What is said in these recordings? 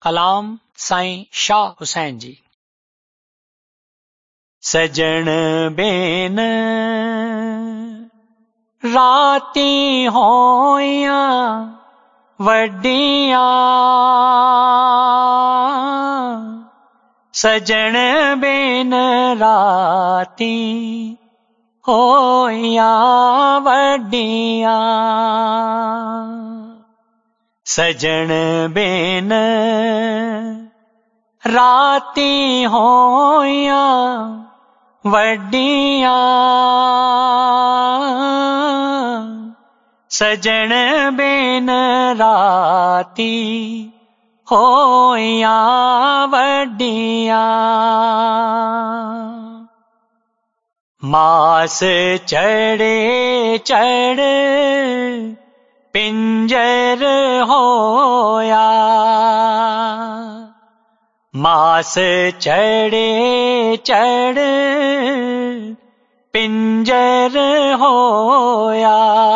कलाम साईं शाह हुसैन जी। सजन बेन राती होया वड्डिया, सजन बेन राती होया वड्डिया, सजन बेन राती होया वड्डिया, सजन बेन राती होया वड्डिया, मास चढ़े चढ़ पिंजर होया, मास चढ़े चढ़ पिंजर होया,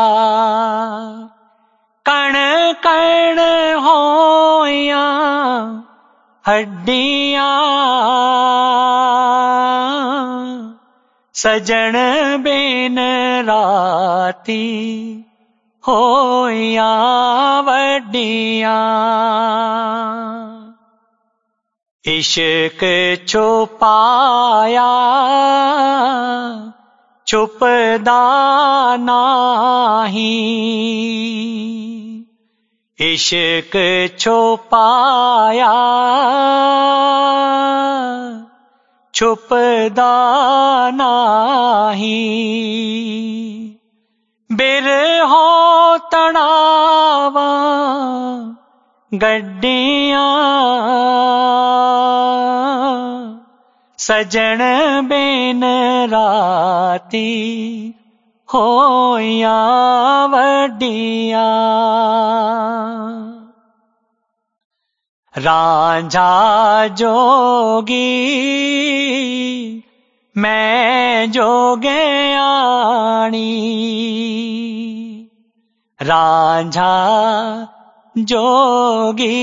कण कण होया हड्डियां, सजन बेन राती होया वड्डिया, इश्क छुपाया छुपदा नाही, इश्क छुपाया छुपदा नाही, बिरहो तड़ावा गड्डियां, सजन बेन राती होया वड्डिया, रांझा जोगी मैं जोगयाणी, रांझा जोगी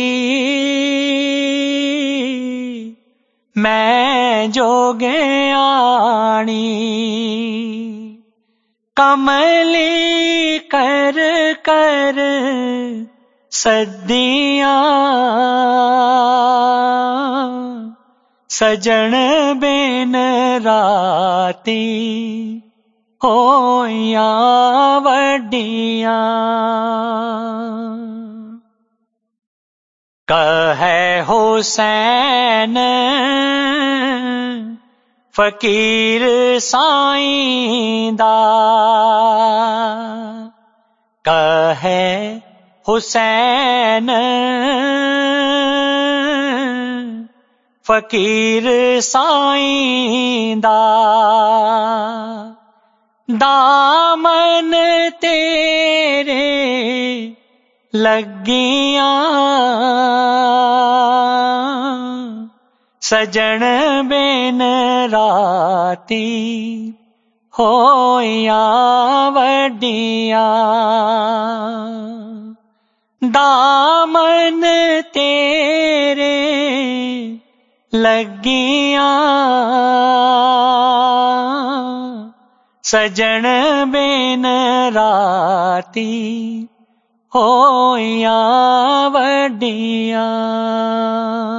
मैं जोगयाणी, कमली कर कर सदियां, सजन बेन राती होया वड्डिया, कहे हुसैन फकीर साईं दा, कहे हुसैन फकीर साईं दा, दामन तेरे लगियां, सजन बेन राती होया वड्डिया, दामन तेरे लगियां, सजन बेन राती होया वड्डिया।